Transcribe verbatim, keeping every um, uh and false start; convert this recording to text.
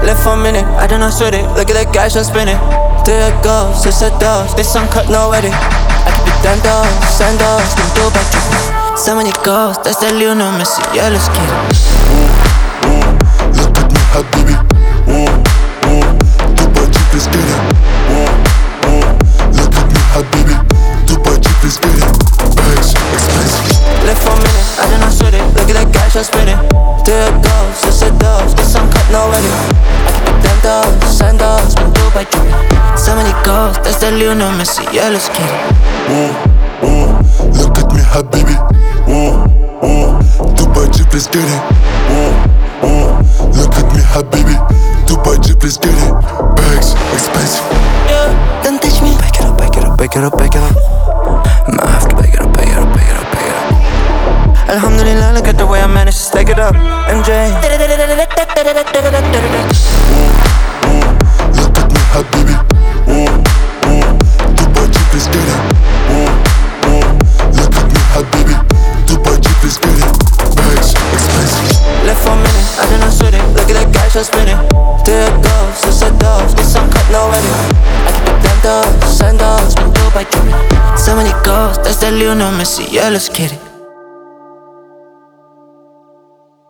Left for a minute, I do not sweat it. Look at that guy, just spinning. There it goes, it's a dose. This uncut, no edit. I keep it dandos, sandos, can do back to so many goals, that's that Lionel Messi. Yeah, let's get it. Ooh, ooh, look at me, habibi. Ooh, ooh, Dubai Jeep, let's get it. Ooh, ooh, look at me, habibi. Dubai Jeep, let's get it. Bags, expensive. Left for a minute, I do not sweat it. Look at that guy, just spinning. There it goes, it's a dose. This uncut, no edit. I keep it dandos, sandos, can do back to so many goals, that's that Lionel Messi. Yeah, let's get it. Ooh, ooh, look at me, habibi. Ooh, ooh, Dubai Jeep, let's get it. Ooh, ooh, look at me, habibi. Dubai Jeep, let's get it. Bags, expensive. Yeah, don't touch me. Back it up, back it up, back it up, back it up. Might have to back it up, back it up, back it up, back it up. Alhamdulillah, look at the way I managed to stack it up. M J. Ooh, ooh, look at me, habibi. Ooh, ooh, Dubai Jeep, let's get it. Ooh, ooh, look at me, habibi. Dubai Jeep, let's get it. Bags, expensive. Left for a minute, I do not sweat it. Look at that guy, just spinning. There it goes, it's a dose. This uncut, no edit. I keep it dandos, sandos, can do by Jimmy. So many goals, that's that Lionel Messi. Yeah, let's get it.